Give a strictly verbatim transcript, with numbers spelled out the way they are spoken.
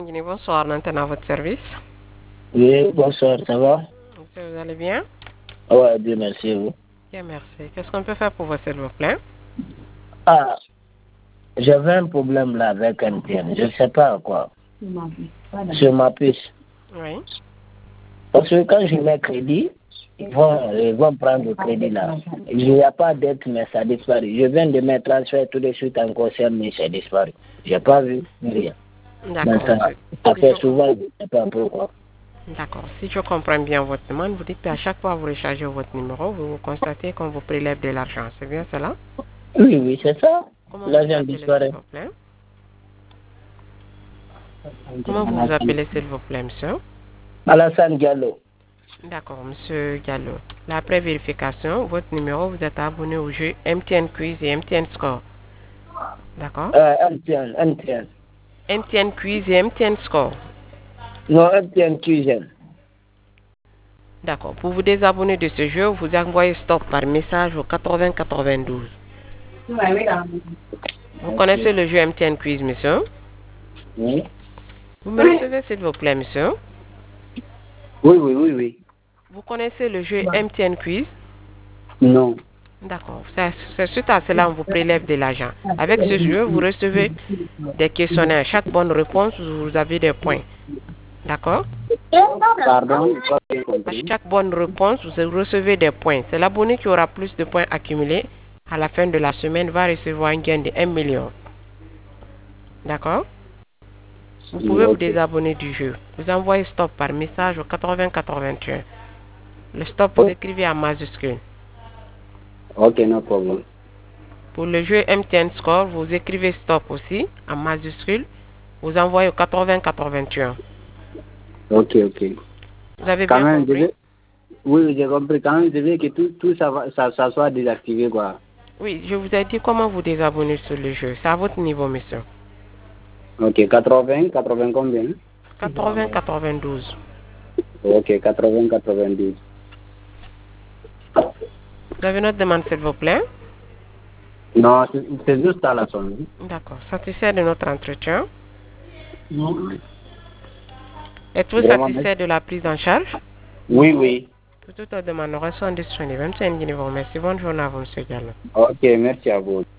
Bonsoir, maintenant à votre service. Oui, bonsoir, ça va? Monsieur, vous allez bien? Ouais, Dieu merci, vous. Bien, merci. Qu'est-ce qu'on peut faire pour vous, s'il vous plaît? Ah, j'avais un problème là avec un tien, je ne sais pas quoi. Sur ma puce. Oui. Parce que quand je mets crédit, ils vont, ils vont prendre le crédit là. Il n'y a pas d'aide, mais ça disparaît. Je viens de me transférer tout de suite encore, mais ça disparaît. Je n'ai pas vu rien. D'accord, ça, monsieur. ça Si fait je... souvent, je ne sais pas pourquoi. D'accord. Si je comprends bien votre demande, vous dites qu'à chaque fois que vous rechargez votre numéro, vous constatez qu'on vous prélève de l'argent. C'est bien cela? Oui, oui, c'est ça. Comment vous vous L'argent appelez, s'il disparaît. vous plaît? Comment vous vous appelez, s'il vous plaît, monsieur? Alassane Diallo. D'accord, monsieur Gallo. Là, après vérification, votre numéro, vous êtes abonné au jeu M T N Quiz et M T N Score. D'accord? Euh, M T N, M T N. M T N Quiz et M T N Score. Non, M T N Cuisine. D'accord. Pour vous désabonner de ce jeu, vous envoyez stop par message au quatre-vingts quatre-vingt-douze. Vous connaissez le jeu M T N Quiz, monsieur? Oui. Vous me recevez, s'il vous plaît, monsieur? Oui, oui, oui, oui. Vous connaissez le jeu M T N Quiz? Non. D'accord. C'est c'est suite à cela on vous prélève de l'argent. Avec ce jeu, vous recevez des questionnaires. Chaque bonne réponse, vous avez des points. D'accord? Pardon? À chaque bonne réponse, vous recevez des points. C'est l'abonné qui aura plus de points accumulés à la fin de la semaine va recevoir un gain de un million. D'accord? Vous pouvez vous désabonner du jeu. Vous envoyez stop par message au quatre-vingts quatre-vingt-un. Le stop, vous écrivez en majuscule. Ok, no problem. Pour le jeu M T N Score, vous écrivez stop aussi en majuscule. Vous envoyez au quatre-vingts quatre-vingt-un. Ok, ok. Vous avez Quand bien même, je compris? veux... Oui, j'ai compris. Quand même, je veux que tout, tout ça, va, ça, ça soit désactivé, quoi. Oui, je vous ai dit comment vous désabonner sur le jeu. C'est à votre niveau, monsieur. Ok, quatre-vingts, quatre-vingts combien? quatre-vingts quatre-vingt-douze. Ok, quatre-vingts, quatre-vingt-dix. Vous avez notre demande, s'il vous plaît? Non, c'est c'est juste à la sonne. D'accord. Satisfait de notre entretien? Non. Êtes-vous Vraiment, satisfait de la prise en charge? oui, oui. Pour toute autre demande, nous restons disponibles. Merci, merci. Bonne journée à vous, monsieur Gallo. Ok, merci à vous.